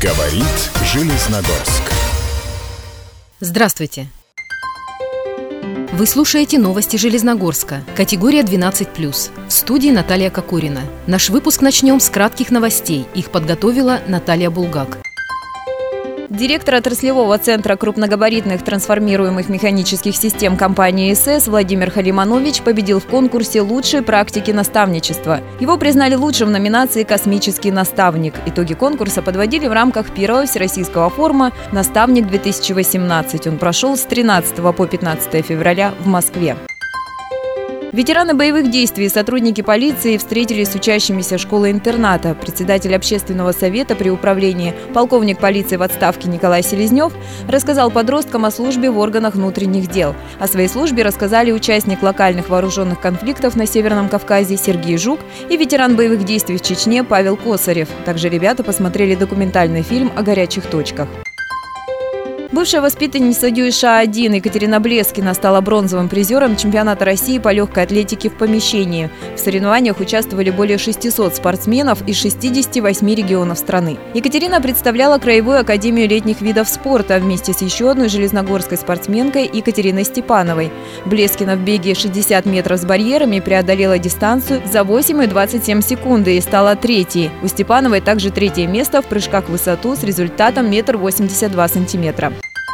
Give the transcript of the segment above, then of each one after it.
Говорит Железногорск. Здравствуйте! Вы слушаете новости Железногорска, категория 12+. В студии Наталья Кокорина. Наш выпуск начнем с кратких новостей. Их подготовила Наталья Булгак. Директор отраслевого центра крупногабаритных трансформируемых механических систем компании СС Владимир Халиманович победил в конкурсе «Лучшие практики наставничества». Его признали лучшим в номинации «Космический наставник». Итоги конкурса подводили в рамках первого всероссийского форума «Наставник-2018». Он прошел с 13 по 15 февраля в Москве. Ветераны боевых действий и сотрудники полиции встретились с учащимися школы-интерната. Председатель общественного совета при управлении, полковник полиции в отставке Николай Селезнев, рассказал подросткам о службе в органах внутренних дел. О своей службе рассказали участник локальных вооруженных конфликтов на Северном Кавказе Сергей Жук и ветеран боевых действий в Чечне Павел Косарев. Также ребята посмотрели документальный фильм о горячих точках. Бывшая воспитанница ДЮСШ-1 Екатерина Блескина стала бронзовым призером чемпионата России по легкой атлетике в помещении. В соревнованиях участвовали более 600 спортсменов из 68 регионов страны. Екатерина представляла Краевую академию летних видов спорта вместе с еще одной железногорской спортсменкой Екатериной Степановой. Блескина в беге 60 метров с барьерами преодолела дистанцию за 8,27 секунды и стала третьей. У Степановой также третье место в прыжках в высоту с результатом 1,82 м.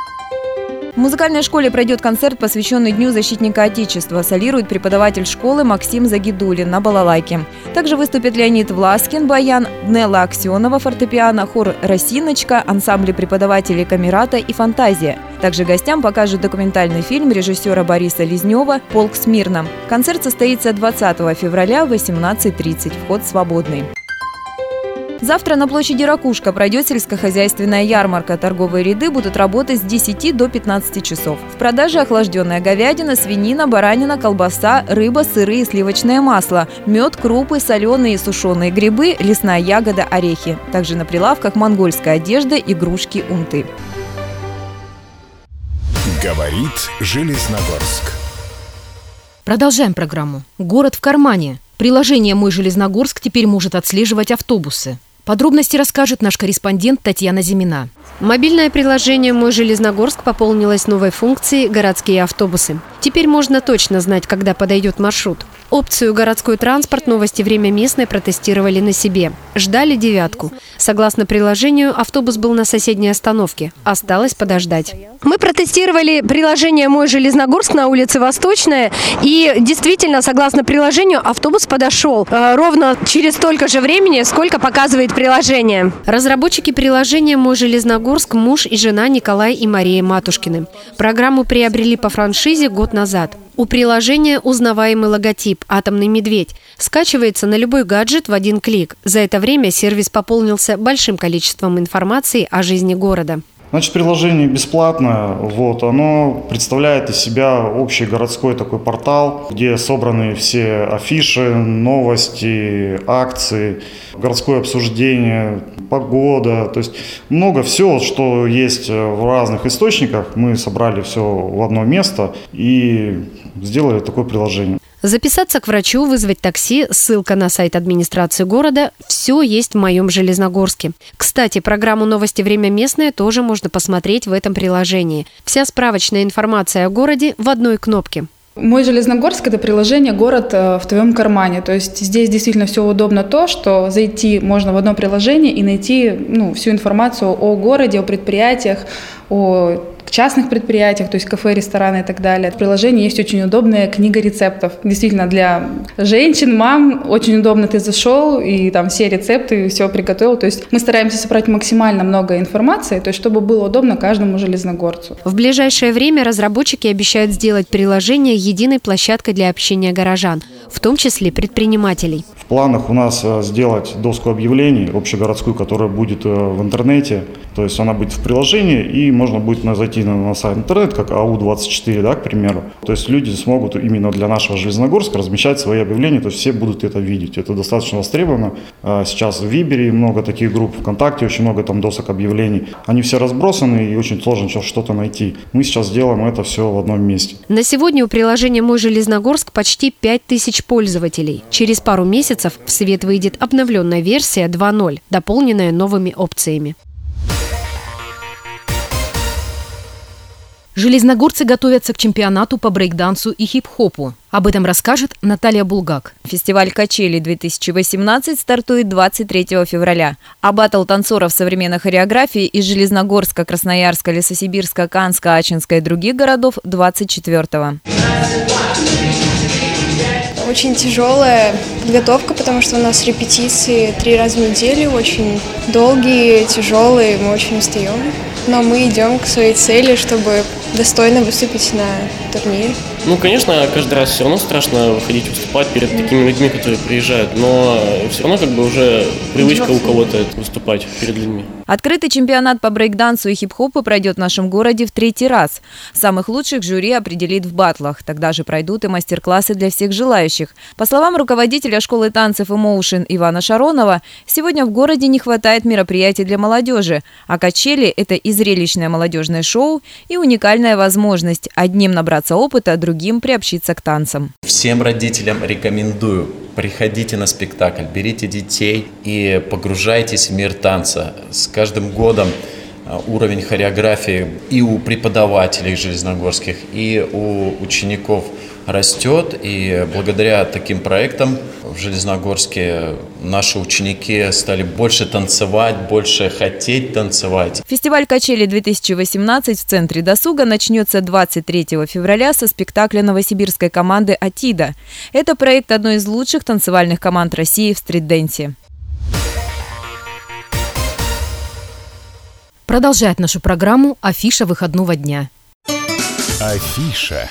В музыкальной школе пройдет концерт, посвященный Дню защитника Отечества. Солирует преподаватель школы Максим Загидулин на балалайке. Также выступят Леонид Власкин, баян, Нелла Аксенова, фортепиано, хор «Росиночка», ансамбли преподавателей «Камерата» и «Фантазия». Также гостям покажут документальный фильм режиссера Бориса Лизнева «Полк смирно». Концерт состоится 20 февраля в 18:30. Вход свободный. Завтра на площади Ракушка пройдет сельскохозяйственная ярмарка. Торговые ряды будут работать с 10 до 15 часов. В продаже охлажденная говядина, свинина, баранина, колбаса, рыба, сыры и сливочное масло, мед, крупы, соленые и сушеные грибы, лесная ягода, орехи. Также на прилавках монгольская одежда, игрушки, унты. Говорит Железногорск. Продолжаем программу. Город в кармане. Приложение «Мой Железногорск» теперь может отслеживать автобусы. Подробности расскажет наш корреспондент Татьяна Зимина. Мобильное приложение «Мой Железногорск» пополнилось новой функцией «Городские автобусы». Теперь можно точно знать, когда подойдет маршрут. Опцию «Городской транспорт» новости «Время местное» протестировали на себе. Ждали девятку. Согласно приложению, автобус был на соседней остановке. Осталось подождать. Мы протестировали приложение «Мой Железногорск» на улице Восточная. И действительно, согласно приложению, автобус подошел ровно через столько же времени, сколько показывает приложение. Разработчики приложения «Мой Железногорск» – муж и жена Николай и Мария Матушкины. Программу приобрели по франшизе год назад. У приложения узнаваемый логотип «Атомный медведь». Скачивается на любой гаджет в один клик. За это время сервис пополнился большим количеством информации о жизни города. Значит, приложение бесплатное, оно представляет из себя общий городской такой портал, где собраны все афиши, новости, акции, городское обсуждение, погода, то есть много всего, что есть в разных источниках, мы собрали все в одно место и сделали такое приложение. Записаться к врачу, вызвать такси, ссылка на сайт администрации города – все есть в моем Железногорске. Кстати, программу «Новости. Время местное» тоже можно посмотреть в этом приложении. Вся справочная информация о городе в одной кнопке. «Мой Железногорск» – это приложение «Город в твоем кармане». То есть здесь действительно все удобно то, что зайти можно в одно приложение и найти всю информацию о городе, о предприятиях, о частных предприятиях, то есть кафе, рестораны и так далее. В приложении есть очень удобная книга рецептов. Действительно, для женщин, мам очень удобно. Ты зашел и там все рецепты, все приготовил. То есть мы стараемся собрать максимально много информации, то есть чтобы было удобно каждому железногорцу. В ближайшее время разработчики обещают сделать приложение единой площадкой для общения горожан, в том числе предпринимателей. В планах у нас сделать доску объявлений общегородскую, которая будет в интернете. То есть она будет в приложении, и можно будет зайти на сайт интернет, как АУ-24, к примеру. То есть люди смогут именно для нашего Железногорска размещать свои объявления, то есть все будут это видеть. Это достаточно востребовано. Сейчас в Вибере много таких групп, ВКонтакте очень много там досок объявлений. Они все разбросаны, и очень сложно что-то найти. Мы сейчас делаем это все в одном месте. На сегодня у приложения «Мой Железногорск» почти 5000 пользователей. Через пару месяцев в свет выйдет обновленная версия 2.0, дополненная новыми опциями. Железногорцы готовятся к чемпионату по брейкдансу и хип-хопу. Об этом расскажет Наталья Булгак. Фестиваль «Качели-2018» стартует 23 февраля, а баттл танцоров современной хореографии из Железногорска, Красноярска, Лесосибирска, Канска, Ачинска и других городов 24-го. Очень тяжелая подготовка, потому что у нас репетиции 3 раза в неделю, очень долгие, тяжелые, мы очень устаем. Но мы идем к своей цели, чтобы достойно выступить на турнире. Конечно, каждый раз все равно страшно выходить выступать перед такими людьми, которые приезжают, но все равно уже привычка у кого-то выступать перед людьми. Открытый чемпионат по брейкдансу и хип-хопу пройдет в нашем городе в 3-й раз. Самых лучших жюри определит в баттлах. Тогда же пройдут и мастер-классы для всех желающих. По словам руководителя школы танцев Emotion Ивана Шаронова, сегодня в городе не хватает мероприятий для молодежи, а качели – это и зрелищное молодежное шоу, и уникальная возможность одним набраться опыта, другим приобщиться к танцам. Всем родителям рекомендую: приходите на спектакль, берите детей и погружайтесь в мир танца. С каждым годом уровень хореографии и у преподавателей железногорских, и у учеников растет. И благодаря таким проектам в Железногорске наши ученики стали больше танцевать, больше хотеть танцевать. Фестиваль «Качели-2018» в центре досуга начнется 23 февраля со спектакля новосибирской команды «Атида». Это проект одной из лучших танцевальных команд России в стрит-дэнсе. Продолжает нашу программу афиша выходного дня. Афиша.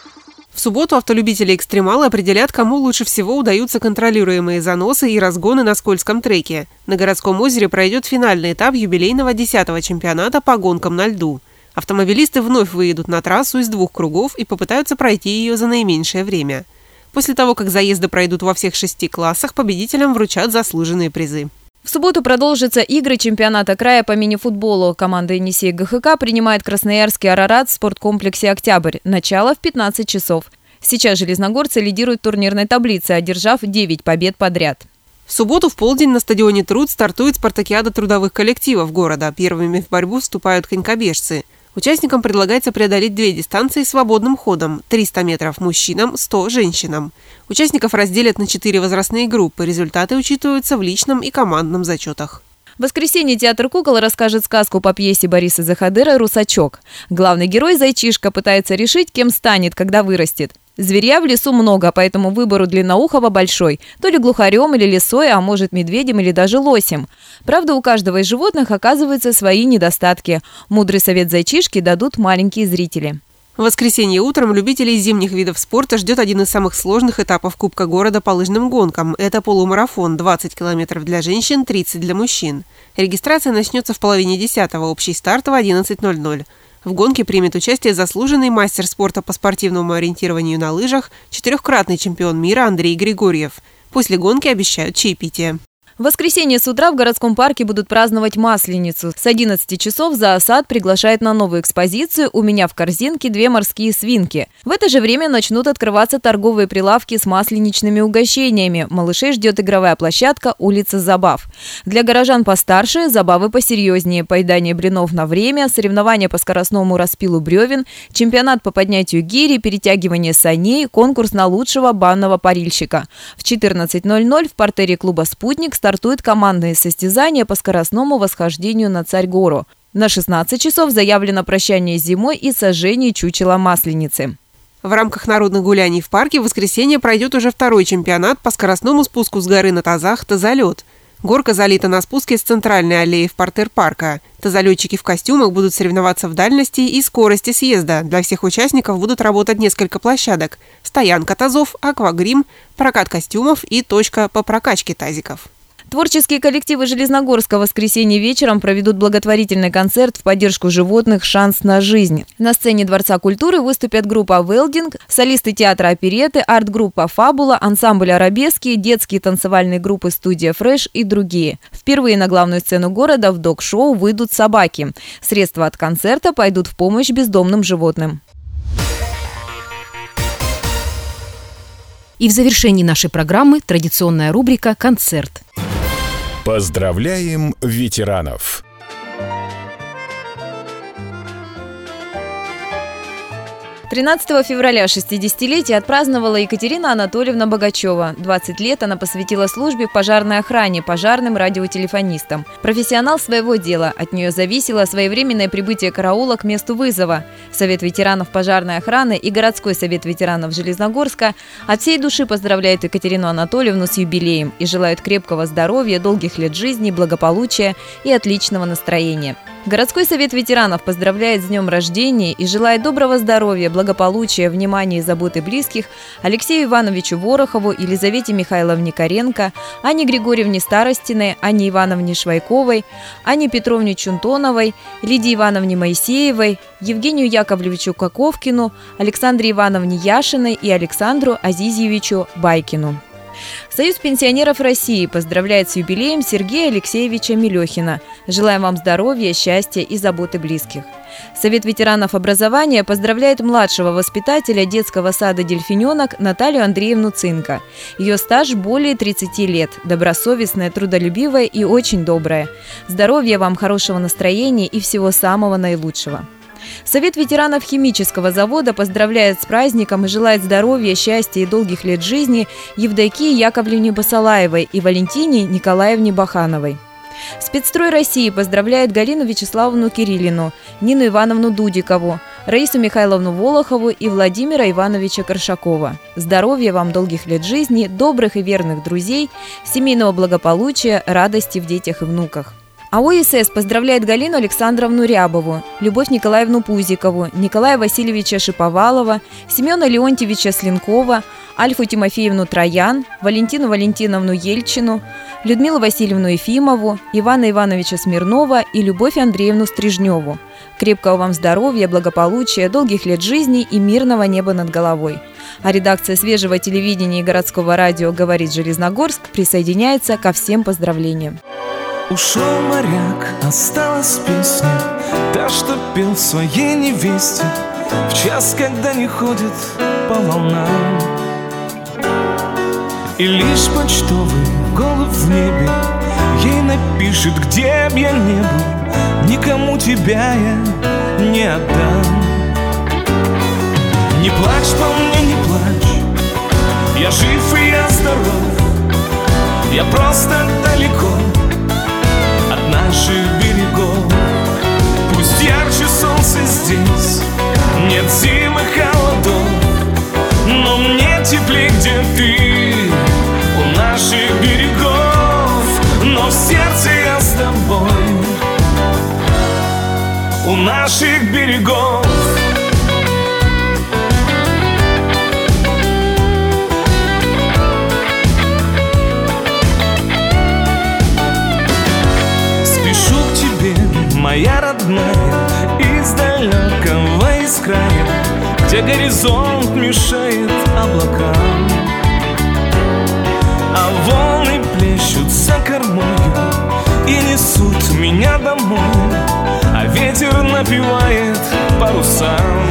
В субботу автолюбители-экстремалы определят, кому лучше всего удаются контролируемые заносы и разгоны на скользком треке. На Городском озере пройдет финальный этап юбилейного 10-го чемпионата по гонкам на льду. Автомобилисты вновь выедут на трассу из 2 кругов и попытаются пройти ее за наименьшее время. После того, как заезды пройдут во всех 6 классах, победителям вручат заслуженные призы. В субботу продолжатся игры чемпионата края по мини-футболу. Команда «Енисей ГХК» принимает красноярский «Арарат» в спорткомплексе «Октябрь». Начало в 15 часов. Сейчас железногорцы лидируют в турнирной таблице, одержав 9 побед подряд. В субботу в полдень на стадионе «Труд» стартует спартакиада трудовых коллективов города. Первыми в борьбу вступают конькобежцы. Участникам предлагается преодолеть 2 дистанции свободным ходом – 300 метров мужчинам, 100 женщинам. Участников разделят на 4 возрастные группы. Результаты учитываются в личном и командном зачетах. В воскресенье театр кукол расскажет сказку по пьесе Бориса Захадыра «Русачок». Главный герой Зайчишка пытается решить, кем станет, когда вырастет. Зверя в лесу много, поэтому выбор у длинноухого большой. То ли глухарем или лисой, а может медведем или даже лосем. Правда, у каждого из животных оказываются свои недостатки. Мудрый совет Зайчишки дадут маленькие зрители. В воскресенье утром любителей зимних видов спорта ждет один из самых сложных этапов Кубка города по лыжным гонкам. Это полумарафон – 20 километров для женщин, 30 для мужчин. Регистрация начнется в половине 10-го, общий старт в 11:00. В гонке примет участие заслуженный мастер спорта по спортивному ориентированию на лыжах, 4-кратный чемпион мира Андрей Григорьев. После гонки обещают чаепитие. В воскресенье с утра в городском парке будут праздновать Масленицу. С 11 часов зоосад приглашает на новую экспозицию «У меня в корзинке 2 морские свинки». В это же время начнут открываться торговые прилавки с масленичными угощениями. Малышей ждет игровая площадка «Улица забав». Для горожан постарше забавы посерьезнее: поедание блинов на время, соревнования по скоростному распилу бревен, чемпионат по поднятию гири, перетягивание саней, конкурс на лучшего банного парильщика. В 14:00 в партере клуба «Спутник» стартует командное состязание по скоростному восхождению на Царь-гору. На 16 часов заявлено прощание с зимой и сожжение чучела Масленицы. В рамках народных гуляний в парке в воскресенье пройдет уже 2-й чемпионат по скоростному спуску с горы на тазах «Тазолет». Горка залита на спуске с центральной аллеи в партер парка. Тазолетчики в костюмах будут соревноваться в дальности и скорости съезда. Для всех участников будут работать несколько площадок: стоянка тазов, аквагрим, прокат костюмов и точка по прокачке тазиков. Творческие коллективы Железногорска в воскресенье вечером проведут благотворительный концерт в поддержку животных «Шанс на жизнь». На сцене Дворца культуры выступят группа «Велдинг», солисты театра оперетты, арт-группа «Фабула», ансамбль «Арабески», детские танцевальные группы «Студия Фреш» и другие. Впервые на главную сцену города в дог-шоу выйдут собаки. Средства от концерта пойдут в помощь бездомным животным. И в завершении нашей программы традиционная рубрика «Концерт». Поздравляем ветеранов! 13 февраля 60-летие отпраздновала Екатерина Анатольевна Богачева. 20 лет она посвятила службе в пожарной охране, пожарным радиотелефонистам. Профессионал своего дела. От нее зависело своевременное прибытие караула к месту вызова. Совет ветеранов пожарной охраны и городской совет ветеранов Железногорска от всей души поздравляют Екатерину Анатольевну с юбилеем и желают крепкого здоровья, долгих лет жизни, благополучия и отличного настроения. Городской совет ветеранов поздравляет с днем рождения и желает доброго здоровья, благополучия, внимания и заботы близких Алексею Ивановичу Ворохову, Елизавете Михайловне Коренко, Анне Григорьевне Старостиной, Анне Ивановне Швайковой, Анне Петровне Чунтоновой, Лидии Ивановне Моисеевой, Евгению Яковлевичу Коковкину, Александре Ивановне Яшиной и Александру Азизьевичу Байкину. Союз пенсионеров России поздравляет с юбилеем Сергея Алексеевича Мелехина. Желаем вам здоровья, счастья и заботы близких. Совет ветеранов образования поздравляет младшего воспитателя детского сада «Дельфиненок» Наталью Андреевну Цинко. Ее стаж более 30 лет, добросовестная, трудолюбивая и очень добрая. Здоровья вам, хорошего настроения и всего самого наилучшего. Совет ветеранов химического завода поздравляет с праздником и желает здоровья, счастья и долгих лет жизни Евдокии Яковлевне Басалаевой и Валентине Николаевне Бахановой. Спецстрой России поздравляет Галину Вячеславовну Кириллину, Нину Ивановну Дудикову, Раису Михайловну Волохову и Владимира Ивановича Коршакова. Здоровья вам, долгих лет жизни, добрых и верных друзей, семейного благополучия, радости в детях и внуках. АО «ИСС» поздравляет Галину Александровну Рябову, Любовь Николаевну Пузикову, Николая Васильевича Шиповалова, Семена Леонтьевича Слинкова, Альфу Тимофеевну Троян, Валентину Валентиновну Ельчину, Людмилу Васильевну Ефимову, Ивана Ивановича Смирнова и Любовь Андреевну Стрижневу. Крепкого вам здоровья, благополучия, долгих лет жизни и мирного неба над головой. А редакция свежего телевидения и городского радио «Говорит Железногорск» присоединяется ко всем поздравлениям. Ушел моряк, осталась песня, та, что пел своей невесте в час, когда не ходит по волнам. И лишь почтовый голубь в небе ей напишет, где б я не был, никому тебя я не отдам. Не плачь по мне, не плачь, я жив и я здоров, я просто далеко от наших берегов. Пусть ярче солнце здесь, нет зим и холодов, но мне теплее, где ты, у наших берегов. Но в сердце я с тобой, у наших берегов. Моя родная, из далекого, из края, где горизонт мешает облакам, а волны плещут за кормою и несут меня домой, а ветер напевает парусам.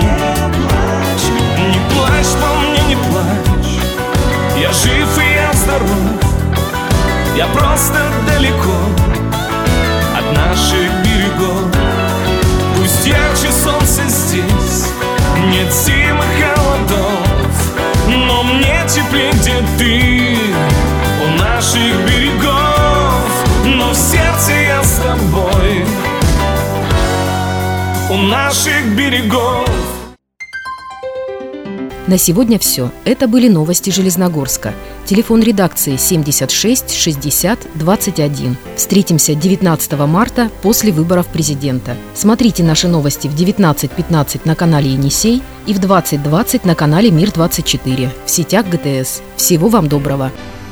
Не плачь по мне, не плачь, я жив и я здоров, я просто далеко от наших берегов. Пусть ярче солнце здесь, нет зим и холодов, но мне теплее, где ты, у наших берегов. Но в сердце я с тобой, у наших берегов. На сегодня все. Это были новости Железногорска. Телефон редакции 76 60 21. Встретимся 19 марта после выборов президента. Смотрите наши новости в 19:15 на канале Енисей и в 20:20 на канале Мир 24 в сетях ГТС. Всего вам доброго!